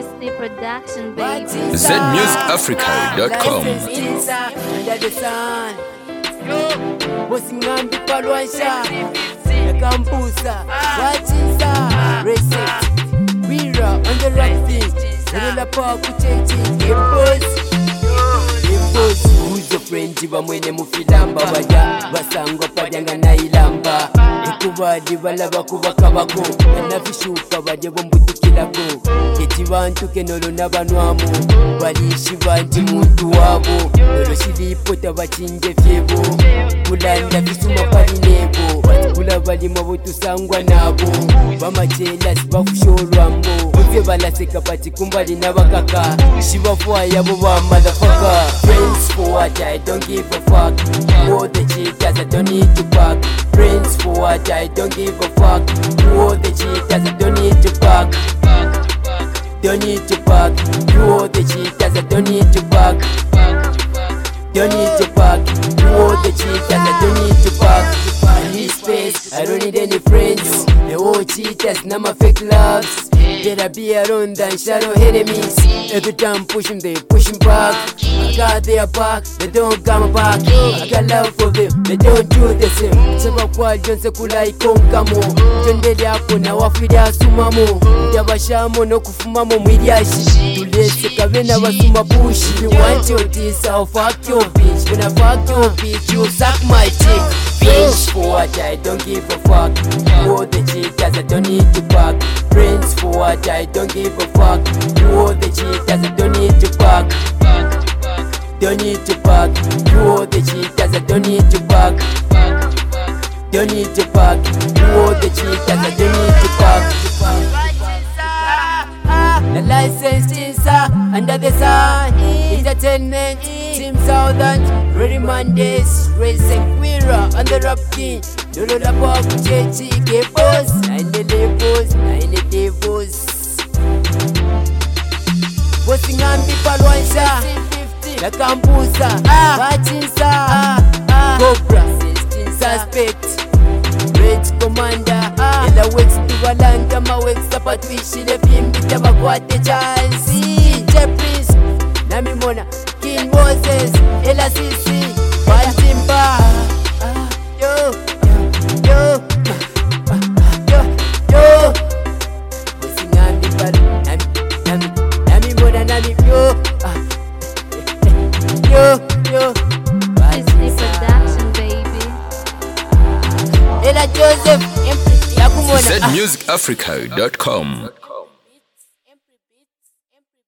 Disney Production, baby. ZMusicAfrica.com. Under the sun. Bosingambi palwansha yakambusa wachinsa reset wira on the right thing nela pa kuchechi boss uzo friend bamwene mufilamba baja basangwa padyanga nailamba ikubadi balaba kubakabako nafishuka baje bombutukilako keti bantu kenolo nabanwamu balishi banti muntu wabo lolo shilipota bachinje fyebo kulanda fisuma palinebo batikula balima botusangwa nabo bamachela sibafusholwambo ufye balaseka patikumbali nabakaka shibafwaya bo ba motherfucker. Friends for what I don't give a fuck. All the cheaters I don't need to pack. Friends for what I don't give a fuck. All the cheaters I don't need to pack. Don't need to pack. All the cheaters I don't need to pack. Don't need to pack. All the cheaters I don't need to pack. I need space, I don't need any friends. The old cheaters, now my fake loves. Better be around than shadow enemies. Every time push them, they pushing back. I got their back, they don't come back. I got love for them, they don't do the same. Saba kwa jonse kula ikonkamo. Jondeli hapo na wafidi asumamo. Ndabashamo no kufumamo mwiliashi. Tulese kabena basuma bushi. You want your this, I'll fuck your bitch. When I fuck your bitch, you suck my dick. Bitch, for what I don't give a fuck. All the cheaters I don't need to pack. Friends for what I don't give a fuck. All the cheaters I don't need to pack. Don't need to pack. All the cheaters I don't need to pack. Don't need to pack. All the cheaters I don't need to pack. The license is under the sun. Entertainment Team Southern. Ready Mondays. Racing Queera on the rap king. Lolo la pa kuchechi ke boss. Nine levels. Bosingambi palwansha yakambusa wachinsa Cobra Suspect Red Commander Ela Wex Tuvalanda Mawex Sapatwishile Fimbita Bakwate Chansi DJ Prince Nami Mona King Moses Ela Sisi Bantimba Yo Bosingambi palwansha Nami Mona Nami Yo Disney Production, baby. Ela Joseph Yakumona ZMusicAfrica.com.